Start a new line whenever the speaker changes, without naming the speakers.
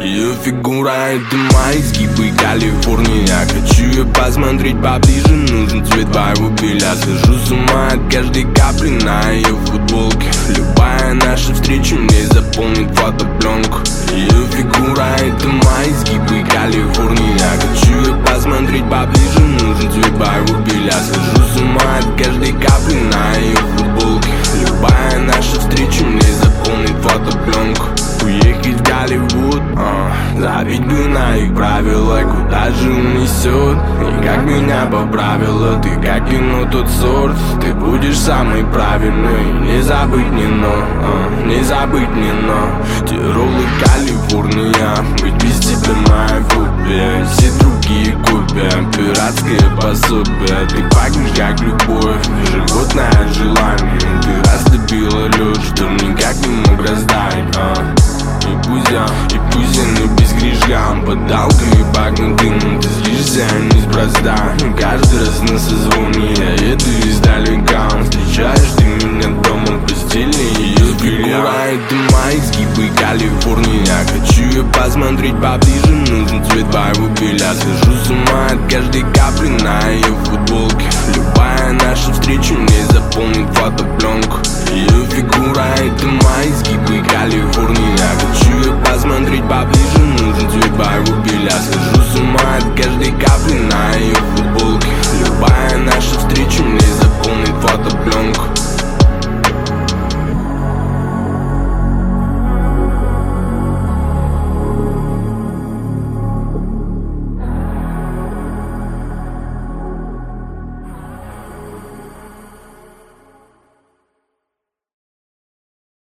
Ее фигура — это мои изгибы Калифорния. Я хочу ее посмотреть поближе, нужен цвет твоего белья. Схожу с ума от каждой капли на ее футболке. Любая наша встреча мне заполнит фотопленку. Ее фигура — это мои изгибы Калифорния. Я хочу ее посмотреть поближе, нужен цвет твоего белья. Схожу с ума от каждой капли на ее футболке. Любая наша встреча мне заполнит фотопленку. Уехать в Голливуд, забить бы на их правила, куда же унесет. И как меня поправила, ты как кино тот сорт. Ты будешь самый правильный, не забыть не но, не забыть не но. Тиролы, Калифорния, быть без тебя моя фобия. Все другие копия, пиратское пособие. Ты пахнешь как любовь, животное желание. Ты растопила лед, что никак не мог растаять. И пусть я не без грешка, подалкой пахнутым. Ты злишься неспроста, каждый раз на созвоне я еду издалека. Встречаешь ты меня дома в постели, ее фигура — это мои изгибы Калифорния. Я хочу ее посмотреть поближе, нужен цвет твоего белья. Схожу с ума от каждой капли на ее футболке. Любая наша встреча мне заполнит фотопленку. Ее фигура — это мои изгибы Калифорния. Я хочу ее посмотреть поближе, нужен цвет твоего белья. Схожу с